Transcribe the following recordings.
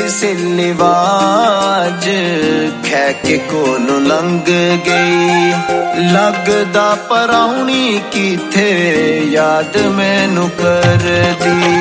सिल्ली was खै के कोलों लंघ गई लगदा पराउणी किथे याद मैनू कर दी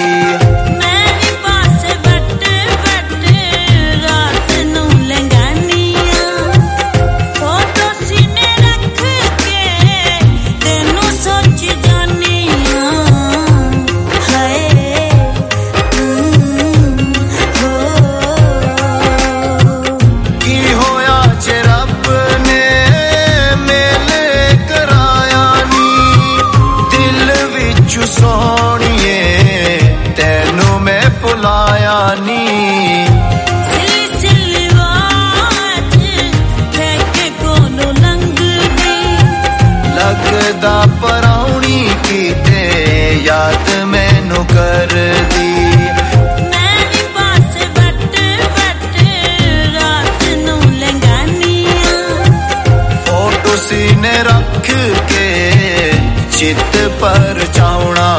लगदा पराउणी किते याद मैनू कर दी मेरे पास बट बट रात नू लंघानी फोटो सीने रख के चित पर चावना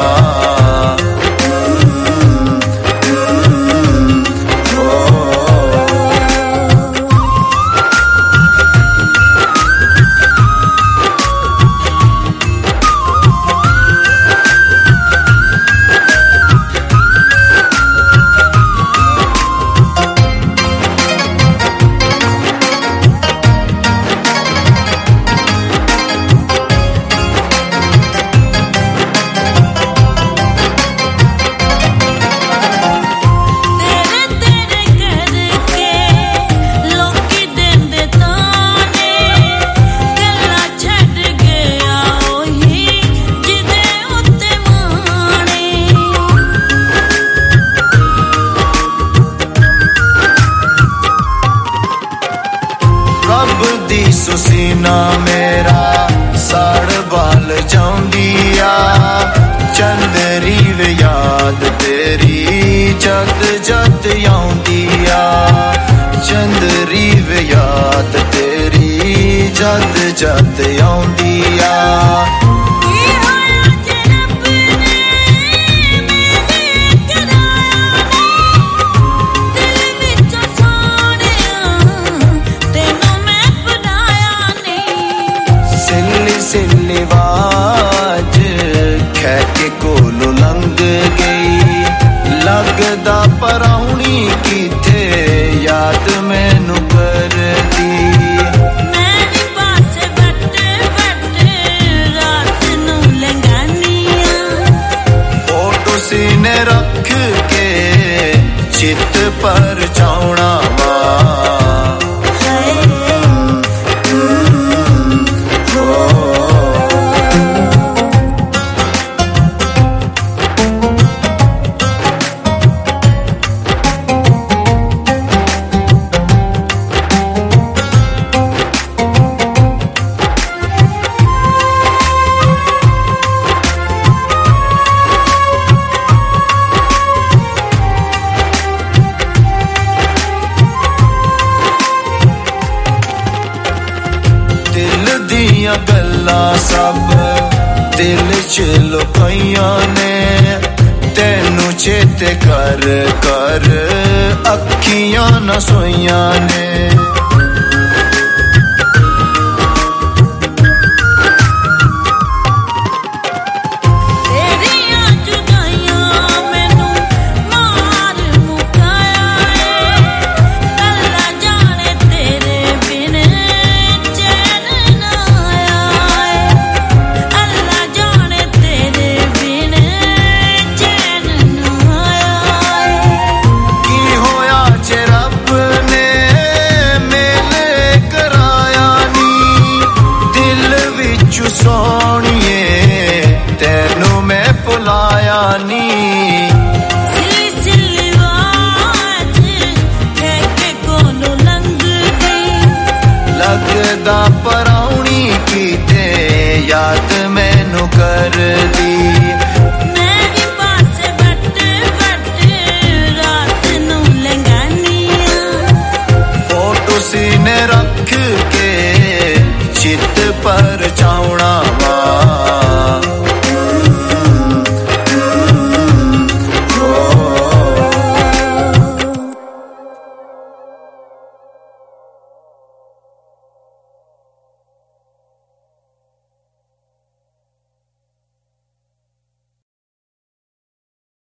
सुसीना मेरा साड़ बाल जाऊंदिया चंदरी वे याद तेरी जद जद आउंदिया चंदरी वे याद तेरी जद जद आउंदिया सिल्ली वाज खै के कोलों लंघ गई लगदा पराउणी किथे याद मैनू कर दी मेरे पास बट बट रात नू लंघानी फोटो सीने रख के चित पर चावना वा गल्लां सब दिल च लुकाइयां ने तेनू चेते कर कर अखियां न सोइयां ने सोनिए तेनू मैं भुलाया नी सिल्ली वाज खै के कोलों लंघ गई लगदा पराउणी किते याद मैनू कर दी मेरे पास बट बट रात नू लंघानी फोटो सीने रख के चित पर चावना